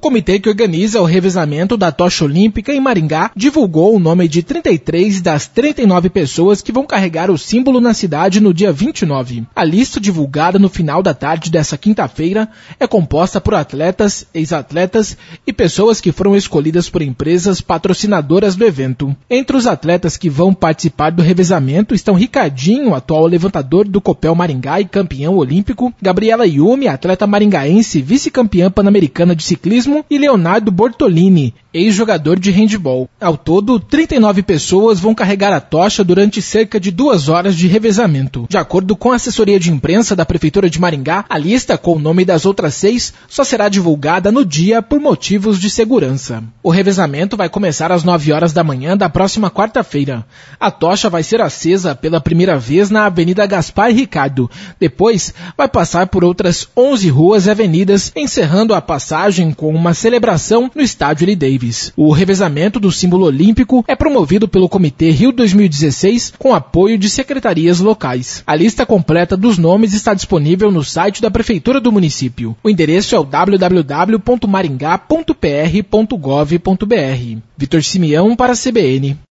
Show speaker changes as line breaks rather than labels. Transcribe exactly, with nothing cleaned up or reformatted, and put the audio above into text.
comitê que organiza o revezamento da tocha olímpica em Maringá divulgou o nome de trinta e três das trinta e nove pessoas que vão carregar o símbolo na cidade no dia vinte e nove. A lista divulgada no final da tarde dessa quinta-feira é composta por atletas, ex-atletas e pessoas que foram escolhidas por empresas patrocinadoras do evento. Entre os atletas que vão participar do revezamento estão Ricardinho, atual levantador do Copel Maringá e campeão olímpico, Gabriela Yumi, atleta maringaense, vice-campeã pan-americana de ciclismo, e Leonardo Bortolini, ex-jogador de handebol. Ao todo, trinta e nove pessoas vão carregar a tocha durante cerca de duas horas de revezamento. De acordo com a assessoria de imprensa da Prefeitura de Maringá, a lista com o nome das outras seis só será divulgada no dia por motivos de segurança. O revezamento vai começar às nove horas da manhã da próxima quarta-feira. A tocha vai ser acesa pela primeira vez na Avenida Gaspar Ricardo. Depois, vai passar por outras onze ruas e avenidas, encerrando a passagem com uma celebração no Estádio Lee Davis. O revezamento do símbolo olímpico é promovido pelo Comitê Rio dois mil e dezesseis com apoio de secretarias locais. A lista completa dos nomes está disponível no site da Prefeitura do município. O endereço é o w w w ponto maringá ponto p r ponto gov ponto b r. Vitor Simeão para a C B N.